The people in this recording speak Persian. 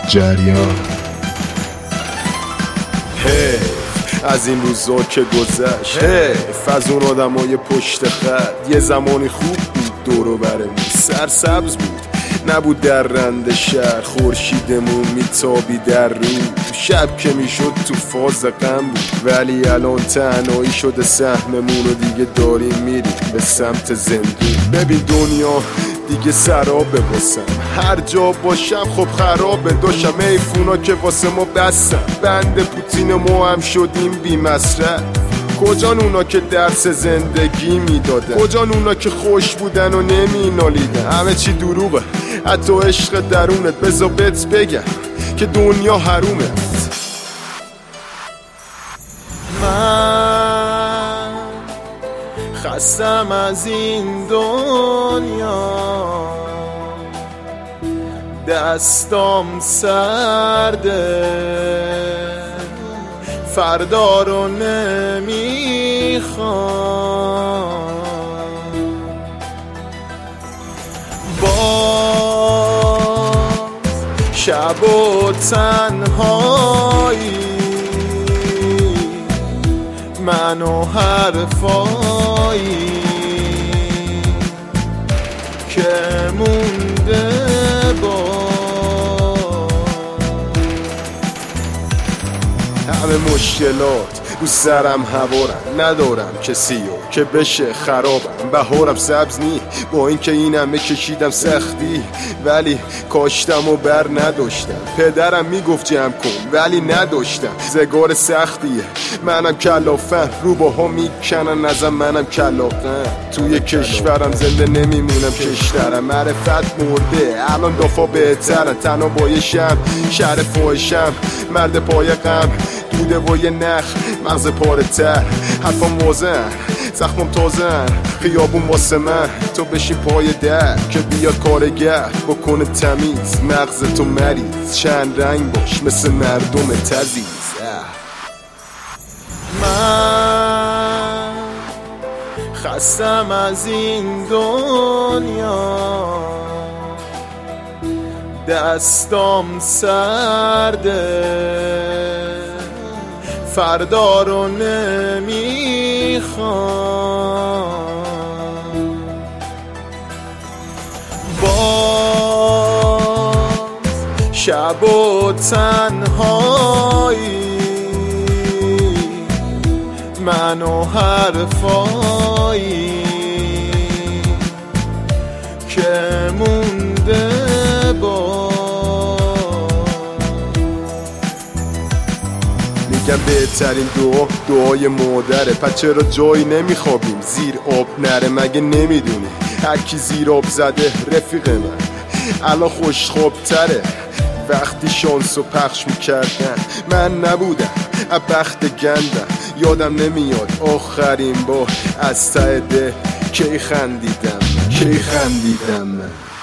جریان. از این روزا که گذشت، از اون آدمای پشت خط. یه زمانی خوب بود دور و برمون سرسبز بود، نبود در رند شهر خورشیدمون میتابی در رو. شب که میشد تو فاز غم بود، ولی الان تنهایی شده سهممون و دیگه داریم میریم به سمت زندون. ببین دنیا دیگه سرابه واسم، هر جا باشم خب خرابه. داشتم ایفونا که واسه ما بستم، بند پوتین ما هم شدیم بی مصرف. کجان اونا که درس زندگی میدادن، کجان اونا که خوش بودن و نمی نالیدن. همه چی دروغه حتی عشق درونت. بذار بهت بگم که دنیا حرومه. من خستم از این دنیا، دستام سرده، فردا رو نمیخوام. باز شب و تنهایی، من و حرفایی که مونده همه مشکلات رو سرم هوارم، ندارم کسیو که بشه خرابم. بهارم سبز نی با این که این همه کشیدم سختی، ولی کاشتم و بر نداشتم. پدرم میگفت جمع کن ولی نداشتم. زگار سختیه منم کلافم، روباها میکنن ازم منم کلاقم. توی کشورم زنده نمیمونم کشترم، معرفت مرده الان دافا بهترن. تنها بایشم شهر فاحشم، مرد پای غم دوده و یه نخ مغز پاره تر. حرفام واضحن زخمم تازهن، خیابون واسه من تو بشین پای در که بیاد کارگر بکنه تمیز. مغز تو مریض چند رنگ باش مثل مردم تزیز. من خستم از این دنیا، دستام سرده، فردا رو نمیخوام. باز شب و تنهایی، من و حرفایی که مونده میگم بهترین دعای مادره. پس چرا جایی نمیخوابیم زیر آب نره؟ مگه نمیدونی هر کی زیر آب زده رفیق من الان خوش خوابتره. وقتی شانسو پخش میکردن من نبودم از بخت گندم. یادم نمیاد آخرین بار از ته ده کی خندیدم.